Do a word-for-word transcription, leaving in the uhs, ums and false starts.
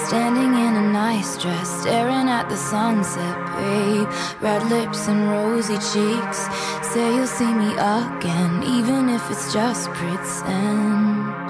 Standing in a nice dress, staring at the sunset, babe. Red lips and rosy cheeks. Say you'll see me again, even if it's just pretend.